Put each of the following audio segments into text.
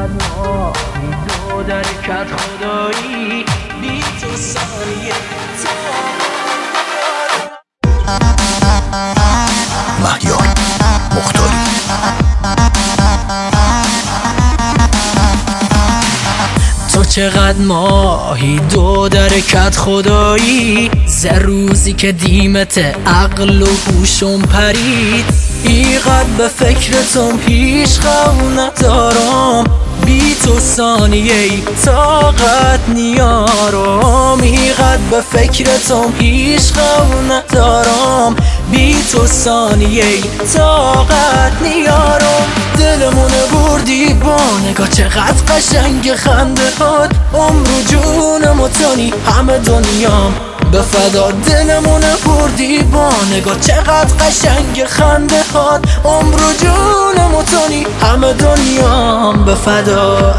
چقدر ماهی دو درکت خدایی بی تو ثانیه مهیار مختاری. تو چقدر ماهی دو درکت خدایی زر روزی که دیمت عقل و گوشم پرید ایقدر به فکرتم پیش خو ندارم بی تو ثانیه ای طاقت نیارم ایقدر به فکرتم پیش خو ندارم بی تو ثانیه ای طاقت نیارم دلمونه بردی با نگاه چقدر قشنگ خنده هات عمر و جونم و تونی همه دنیام به فدا دلمونه بردی با نگاه چقدر قشنگ خنده هات عمر و جونم و تونی همه دنیام به فدا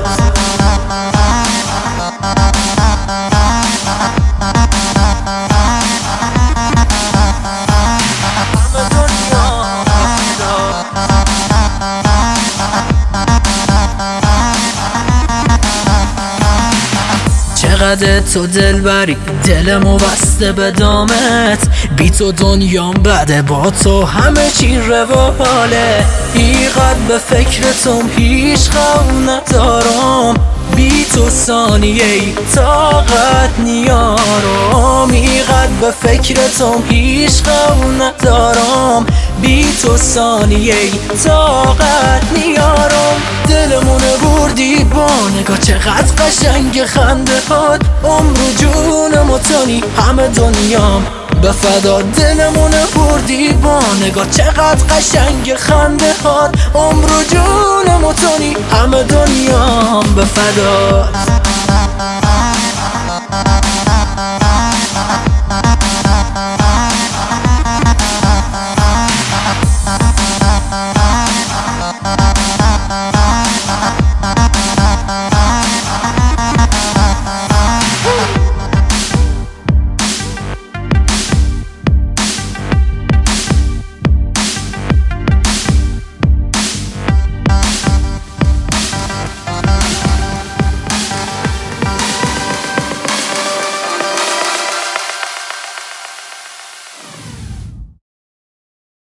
چقدر تو دل بری دلمو بسته به دامت بی تو دنیام بده با تو همه چی رواله ایقدر به فکرتم هیچ خو ندارم بی تو ثانیه ای طاقت نیارم ایقدر به فکرتم هیچ خو ندارم بی تو ثانیه ای طاقت نیارم دلمونه بردی با نگاه چقدر قشنگ خنده هات عمر و جونم و تونی همه دنیام به فدا دلمونه بردی با نگاه چقدر قشنگ خنده هات عمر و جونم و تونی همه دنیام به فدا